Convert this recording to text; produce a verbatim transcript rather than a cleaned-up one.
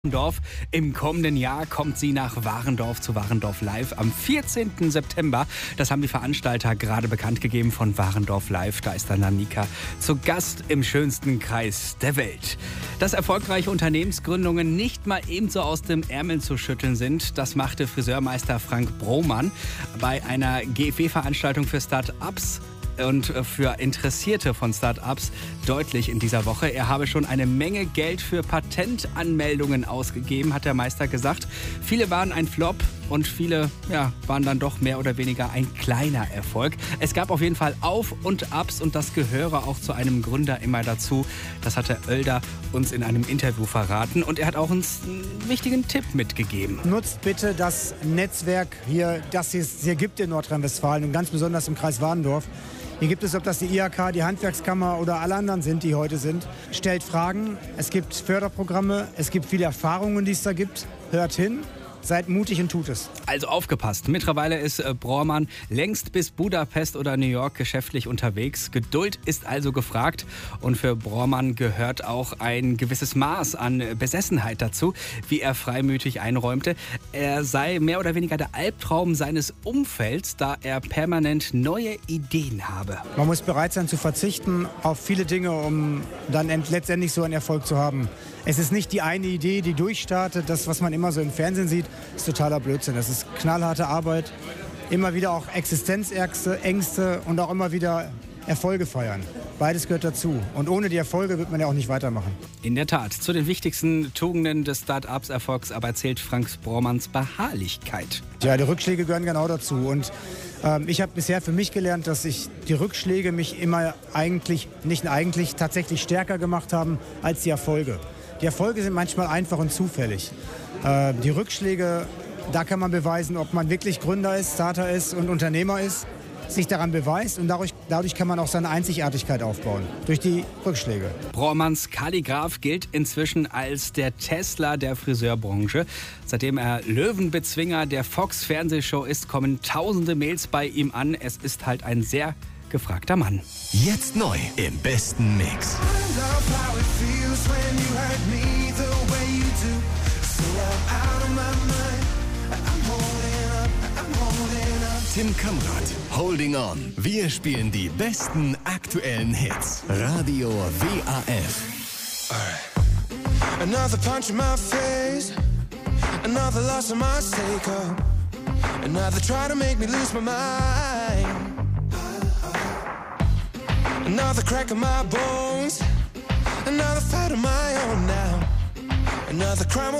Warendorf. Im kommenden Jahr kommt sie nach Warendorf zu Warendorf Live am vierzehnten September. Das haben die Veranstalter gerade bekannt gegeben von Warendorf Live. Da ist dann Annika zu Gast im schönsten Kreis der Welt. Dass erfolgreiche Unternehmensgründungen nicht mal ebenso aus dem Ärmel zu schütteln sind, das machte Friseurmeister Frank Brohmann bei einer G F W-Veranstaltung für Start-ups und für Interessierte von Start-ups deutlich in dieser Woche. Er habe schon eine Menge Geld für Patentanmeldungen ausgegeben, hat der Meister gesagt. Viele waren ein Flop und viele ja, waren dann doch mehr oder weniger ein kleiner Erfolg. Es gab auf jeden Fall Auf- und Abs und das gehöre auch zu einem Gründer immer dazu. Das hat der Oelder uns in einem Interview verraten und er hat auch uns einen wichtigen Tipp mitgegeben. Nutzt bitte das Netzwerk hier, das es hier gibt in Nordrhein-Westfalen und ganz besonders im Kreis Warendorf. Hier gibt es, ob das die I H K, die Handwerkskammer oder alle anderen sind, die heute sind. Stellt Fragen, es gibt Förderprogramme, es gibt viele Erfahrungen, die es da gibt. Hört hin. Seid mutig und tut es. Also aufgepasst. Mittlerweile ist äh, Brohmann längst bis Budapest oder New York geschäftlich unterwegs. Geduld ist also gefragt. Und für Brohmann gehört auch ein gewisses Maß an Besessenheit dazu, wie er freimütig einräumte. Er sei mehr oder weniger der Albtraum seines Umfelds, da er permanent neue Ideen habe. Man muss bereit sein zu verzichten auf viele Dinge, um dann letztendlich so einen Erfolg zu haben. Es ist nicht die eine Idee, die durchstartet. Das, was man immer so im Fernsehen sieht, ist totaler Blödsinn. Das ist knallharte Arbeit, immer wieder auch Existenzängste Ängste und auch immer wieder Erfolge feiern. Beides gehört dazu. Und ohne die Erfolge wird man ja auch nicht weitermachen. In der Tat. Zu den wichtigsten Tugenden des Start-ups-Erfolgs aber zählt Frank Brohmanns Beharrlichkeit. Ja, die Rückschläge gehören genau dazu. Und ähm, ich habe bisher für mich gelernt, dass ich die Rückschläge mich immer eigentlich, nicht eigentlich, tatsächlich stärker gemacht haben als die Erfolge. Die Erfolge sind manchmal einfach und zufällig. Äh, die Rückschläge, da kann man beweisen, ob man wirklich Gründer ist, Starter ist und Unternehmer ist, sich daran beweist und dadurch, dadurch kann man auch seine Einzigartigkeit aufbauen, durch die Rückschläge. Brohmanns Kalligraph gilt inzwischen als der Tesla der Friseurbranche. Seitdem er Löwenbezwinger der Fox-Fernsehshow ist, kommen tausende Mails bei ihm an. Es ist halt ein sehr gefragter Mann. Jetzt neu im besten Mix. Tim Kamrat, Holding On. Wir spielen die besten aktuellen Hits. Radio W A F. Another punch in my face. Another loss in my stake-up. Another try to make me lose my mind. Another crack in my bones. Another fight of my own now. Another crime